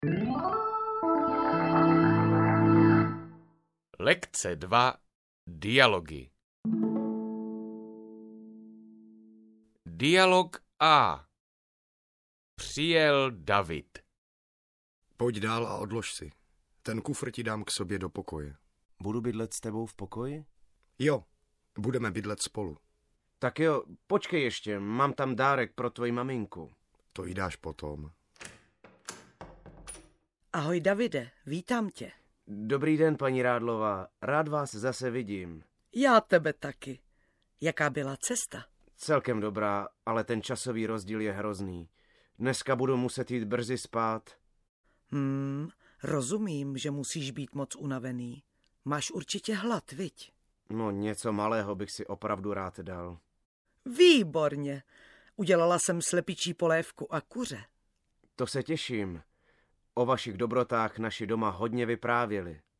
Lekce 2. Dialogy. Dialog A. Přijel David. Pojď dál a odlož si. Ten kufr ti dám k sobě do pokoje. Budu bydlet s tebou v pokoji? Jo, budeme bydlet spolu. Tak jo, počkej ještě, mám tam dárek pro tvoji maminku. To jí dáš potom. Ahoj Davide, vítám tě. Dobrý den, paní Rádlová, rád vás zase vidím. Já tebe taky. Jaká byla cesta? Celkem dobrá, ale ten časový rozdíl je hrozný. Dneska budu muset jít brzy spát. Rozumím, že musíš být moc unavený. Máš určitě hlad, viď? No, něco malého bych si opravdu rád dal. Výborně. Udělala jsem slepičí polévku a kuře. To se těším. O vašich dobrotách naši doma hodně vyprávěli.